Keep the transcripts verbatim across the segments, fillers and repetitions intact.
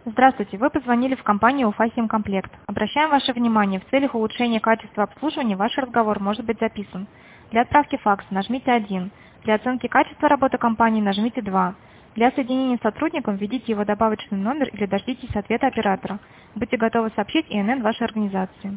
Здравствуйте, вы позвонили в компанию Уфа-Химкомплект. Обращаем ваше внимание, в целях улучшения качества обслуживания ваш разговор может быть записан. Для отправки факса нажмите один. Для оценки качества работы компании нажмите два. Для соединения с сотрудником введите его добавочный номер или дождитесь ответа оператора. Будьте готовы сообщить И Н Н вашей организации.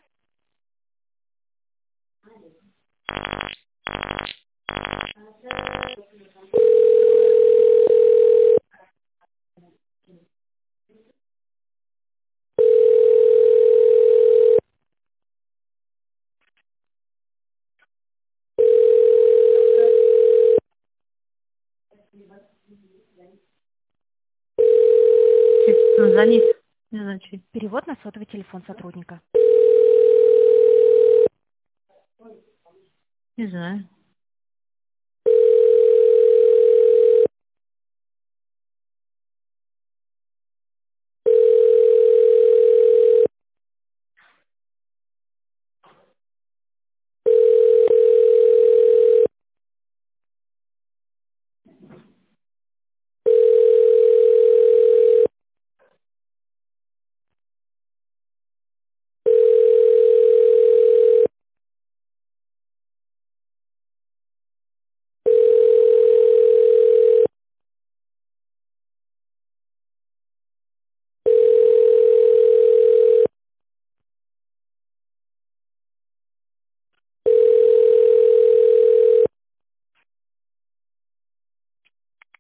Ну, звонит. Не знаю, чей. Перевод на сотовый телефон сотрудника. Не знаю.